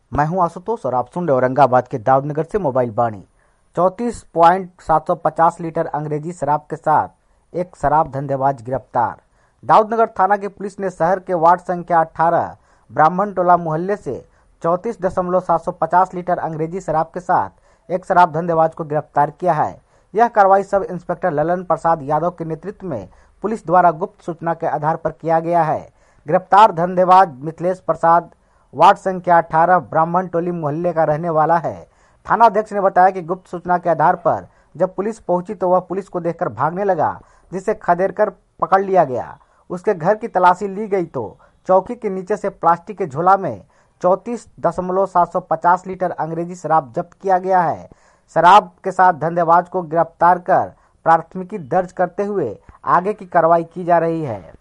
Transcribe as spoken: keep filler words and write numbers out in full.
मैं हूं आशुतोष और आप सुन रहे औरंगाबाद के दाऊदनगर से मोबाइल बाणी। चौंतीस पॉइंट सात सौ पचास लीटर अंग्रेजी शराब के साथ एक शराब धंधेबाज गिरफ्तार। दाऊदनगर थाना की पुलिस ने शहर के वार्ड संख्या अठारह ब्राह्मण टोला मोहल्ले से चौंतीस दशमलव सात सौ पचास लीटर अंग्रेजी शराब के साथ एक शराब धंधेबाज को गिरफ्तार किया है। यह कार्रवाई सब इंस्पेक्टर ललन प्रसाद यादव के नेतृत्व में पुलिस द्वारा गुप्त सूचना के आधार पर किया गया है। गिरफ्तार धंधेबाज मिथिलेश प्रसाद वार्ड संख्या अठारह ब्राह्मण टोली मोहल्ले का रहने वाला है। थानाध्यक्ष ने बताया कि गुप्त सूचना के आधार पर जब पुलिस पहुंची तो वह पुलिस को देखकर भागने लगा, जिसे खदेड़कर पकड़ लिया गया। उसके घर की तलाशी ली गई तो चौकी के नीचे से प्लास्टिक के झोला में चौंतीस दशमलव सात सौ पचास लीटर अंग्रेजी शराब जब्त किया गया है। शराब के साथ धंधेबाज को गिरफ्तार कर प्राथमिकी दर्ज करते हुए आगे की कार्रवाई की जा रही है।